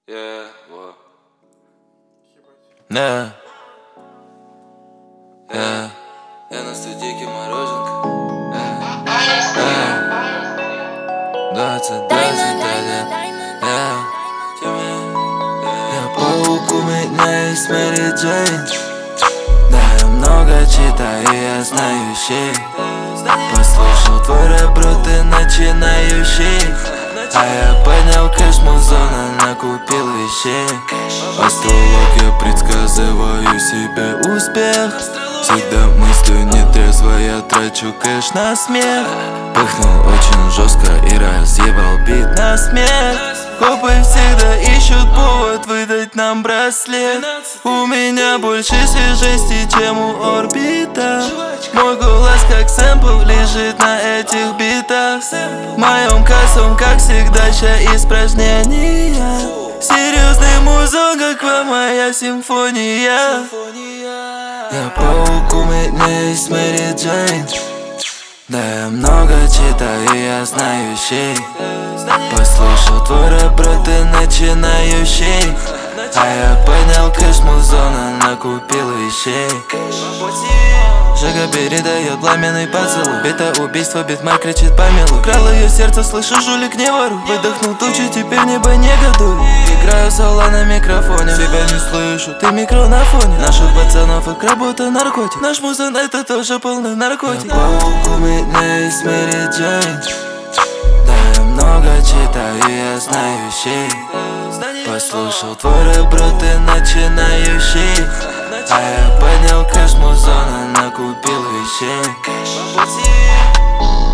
Я на студийке мороженка. 20 Я паук, у меня есть Мэри Джейн. Да, я много читаю, я знаю щей. Послушал твой рэп, бро, ты начинающий. А я поднял кэш, музона, накупил вещей. Астрология, предсказываю себе успех. Всегда мыслю нетрезво, я трачу кэш на смех. Пыхнул очень жестко и разъебал бит на смех. Копы всегда ищут повод выдать нам браслет. У меня больше свежести, чем у орбита. Мой голос как сэмпл лежит на этих битах. В моем кассом, как всегда, ща испражнения. Серьезный музон, как вам моя симфония. Я паук, у меня есть Мэри Джейн. Да, я много читаю, я знаю щей. Послушал твой рэп, бро, ты начинающий. А я поднял кэш, музона, накупил вещей. Жига передает пламенный поцелуй. Бита убийство, битмар кричит по милу. Крал ее сердце, слышу, жулик, не воруй. Выдохнул тучи, теперь небо негодуй. Играю соло на микрофоне, себя не слышу, ты микро на фоне. Наших пацанов их работа наркотик. Наш музон это тоже полный наркотик. Я паук, у меня есть Мэри Джейн. Да, я много читаю, я знаю щей. Послушал твой рэп, бро, ты начинающий. А я поднял кэш, музона, накупил вещей.